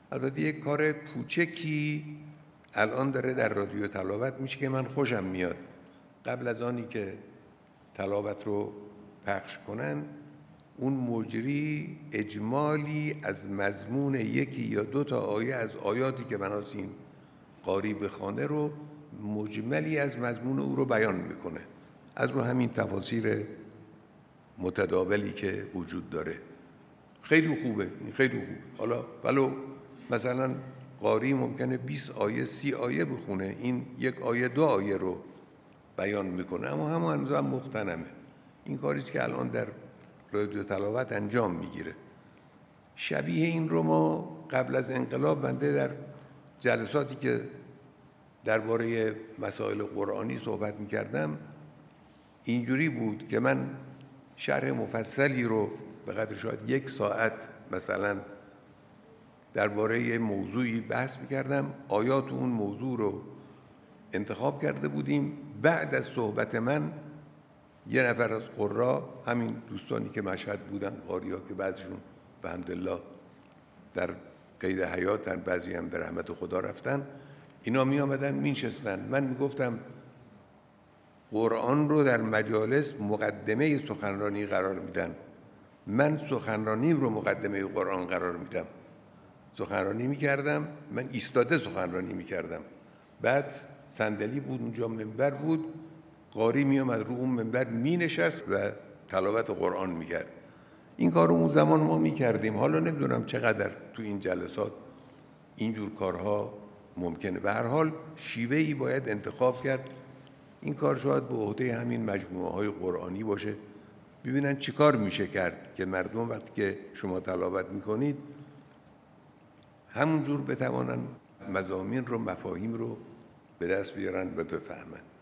البته یک کار کوچکی الان داره در رادیو تلاوت میشه که من خوشم میاد. قبل از آنی که تلاوت رو پخش کنن، اون مجری اجمالی از مضمون یکی یا دو تا آیه از آیاتی که بناس این قاری بخوانه رو، مجملی از مضمون او رو بیان میکنه از رو همین تفاسیر متداولی که وجود داره. خیلی خوبه، خیلی خوب. حالا ولو مثلا قاری ممکنه 20 آیه 30 آیه بخونه، این یک آیه 2 آیه رو بیان میکنه، اما همون هم مقتنمه. این کاریست که الان در رادیو تلاوت انجام میگیره. شبیه این رو ما قبل از انقلاب بنده در جلساتی که درباره مسائل قرآنی صحبت میکردم اینجوری بود که من شرح مفصلی رو به قدر شاید 1 ساعت مثلا درباره موضوعی بحث میکردم، آیات اون موضوع رو انتخاب کرده بودیم. بعد از صحبت من یه نفر از قرا، همین دوستانی که مشهد بودن، قاریا که بعضیشون به حمدالله در قید حیاتن، بعضی هم به رحمت خدا رفتن، اینا می آمدن می نشستن. من می گفتم قرآن رو در مجالس مقدمه سخنرانی قرار میدن، من سخنرانی رو مقدمه قرآن قرار میدم. سخنرانی میکردم، من ایستاده سخنرانی میکردم، بعد صندلی بود اونجا، منبر بود، قاری می آمد رو اون منبر می نشست و تلاوت قرآن میکرد. این کار رو اون زمان ما میکردیم. حالا نمیدونم چقدر تو این جلسات اینجور کارها ممکنه. به هر حال شیوهی باید انتخاب کرد. این کار شاید به عهده همین مجموعه های قرآنی باشه، ببینن چی کار میشه کرد که مردم وقتی که شما تلاوت میکنید همونجور بتوانن مضامین رو، مفاهیم رو به دست بیارن و بفهمن.